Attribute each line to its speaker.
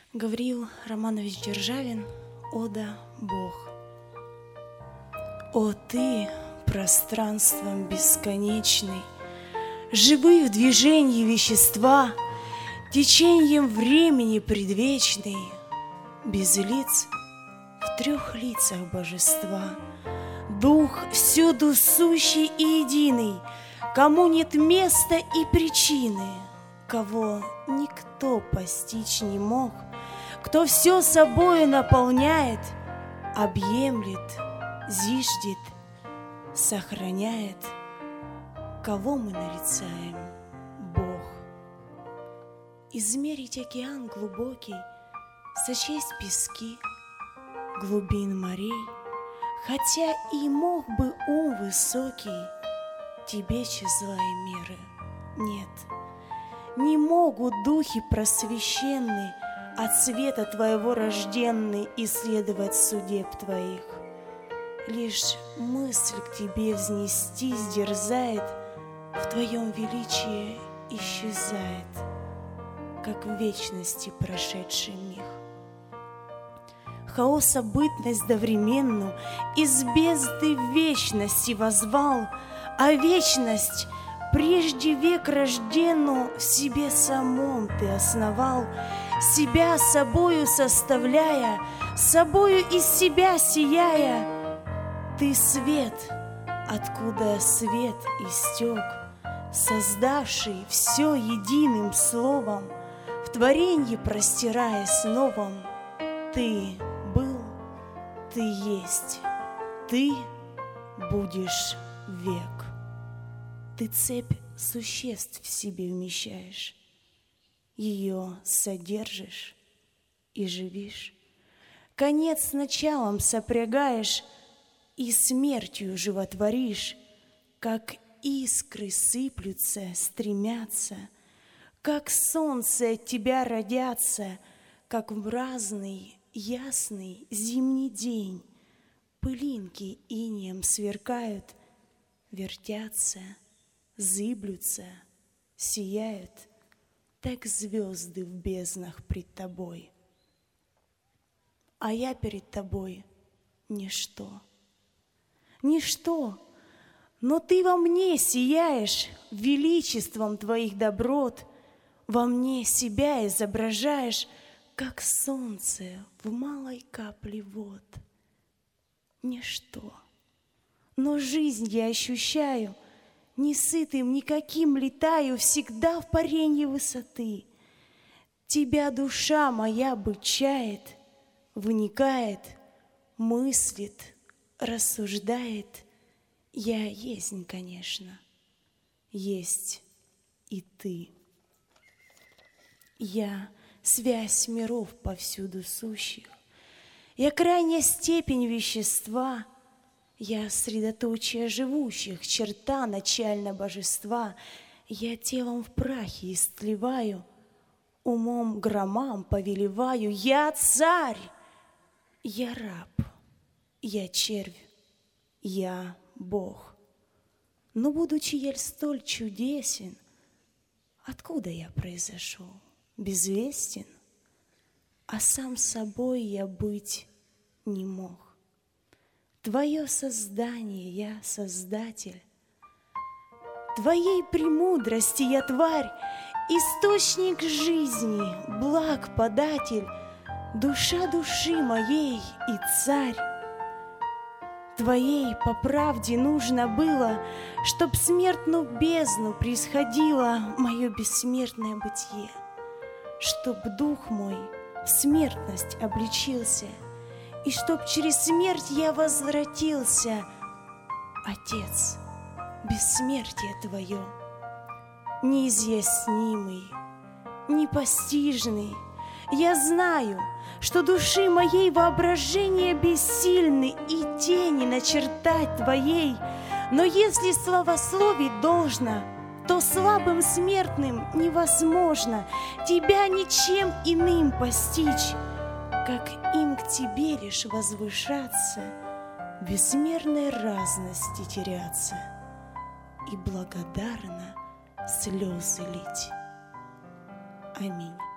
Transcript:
Speaker 1: Гавриил Романович Державин, ода «Бог». О ты, пространством бесконечный, живы в движении вещества, течением времени предвечный, без лиц, в трех лицах божества, дух всюду сущий и единый, кому нет места и причины, кого никто постичь не мог, кто все собою наполняет, объемлет, зиждет, сохраняет, кого мы нарицаем Бог. Измерить океан глубокий, сочесть пески глубин морей, хотя и мог бы ум высокий тебе числа и меры нет. Не могут духи просвещенные от света твоего рожденный исследовать судеб твоих. Лишь мысль к тебе взнестись дерзает, в твоем величии исчезает, как в вечности прошедший миг. Хаоса бытность довременную из бездны вечности возвал, а вечность прежде век рожденную в себе самом ты основал, себя собою составляя, собою из себя сияя. Ты свет, откуда свет истек, создавший все единым словом, в творенье простираясь новом. Ты был, ты есть, ты будешь век. Ты цепь существ в себе вмещаешь, ее содержишь и живишь. Конец с началом сопрягаешь и смертью животворишь, как искры сыплются, стремятся, как солнце от тебя родятся, как в разный ясный зимний день пылинки инеем сверкают, вертятся, зыблются, сияют, так звезды в безднах пред тобой. А я перед тобой ничто, ничто, но ты во мне сияешь величеством твоих доброт, во мне себя изображаешь, как солнце в малой капле вод. Ничто, но жизнь я ощущаю, не сытым никаким летаю, всегда в паренье высоты. Тебя душа моя бычает, вникает, мыслит, рассуждает. Я есть, конечно, есть и ты. Я связь миров повсюду сущих, я крайняя степень вещества, я средоточие живущих, черта начально божества, я телом в прахе истлеваю, умом громам повелеваю, я царь, я раб, я червь, я Бог. Но, будучи я столь чудесен, откуда я произошел? Безвестен, а сам собой я быть не мог. Твое создание я создатель, твоей премудрости я тварь, источник жизни, благ податель, душа души моей и царь. Твоей по правде нужно было, чтоб смертную бездну происходило мое бессмертное бытие, чтоб дух мой в смертность обличился, и чтоб через смерть я возвратился. Отец, бессмертие Твое, неизъяснимый, непостижный, я знаю, что души моей воображение бессильны и тени начертать Твоей, но если славословить должно, то слабым смертным невозможно Тебя ничем иным постичь, как им к Тебе лишь возвышаться, в безмерной разности теряться и благодарно слезы лить. Аминь.